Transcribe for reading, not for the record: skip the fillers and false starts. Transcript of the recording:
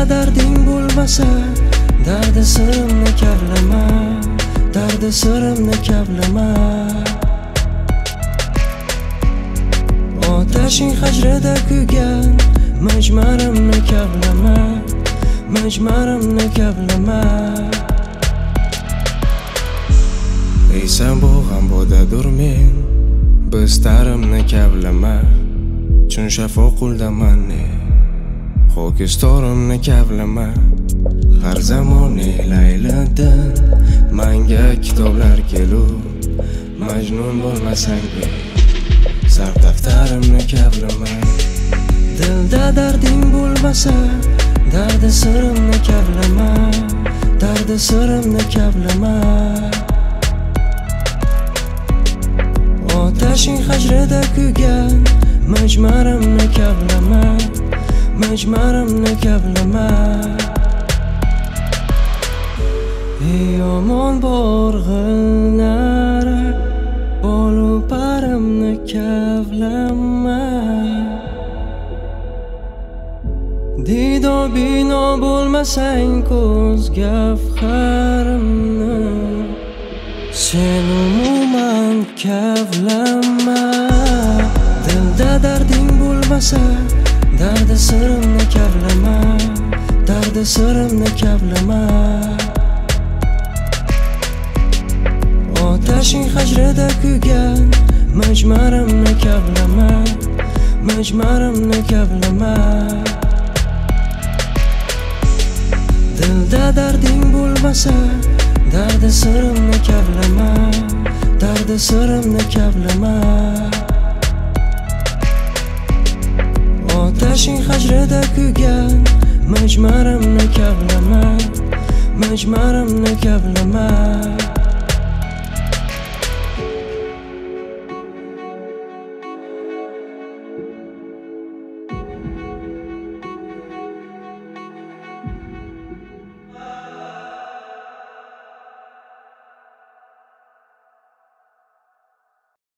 darding bo'lmasa, dardi sirimni kavlama, dardi sirimni kavlama. Otashing hajrida kuygan majmarimni kavlama, majmarimni kavlama. Ey sen bo'g'am bo'dadur men, bistarimni kavlama. Chun shafo quldaman ho'kistorimni kavlama. Har zamon layladan manga kitoblar kelur, majnun bo'lmasang sarf daftarimni kavlama. Dilda darding bo'lmasa, dardi sirimni kavlama, dardi sirimni kavlama. Otashing hajrida kuygan majmarimni kavlama, majmarimni kavlama. Ey yomon borg'inlar, bolu parimni kavlama. Dido bino bo'lmasang ko'z gavharimni, sen umuman kavlama. Dilda darding bo'lmasa, dardi sirimni kavlama, dardi sirimni kavlama. Otashing hajrida kuygan majmarimni kavlama, majmarimni kavlama. Dilda darding bo'lmasa, dardi sirimni kavlama, dardi sirimni kavlama. Otashing hajrida kuygan majmarimni kavlama, majmarimni kavlama.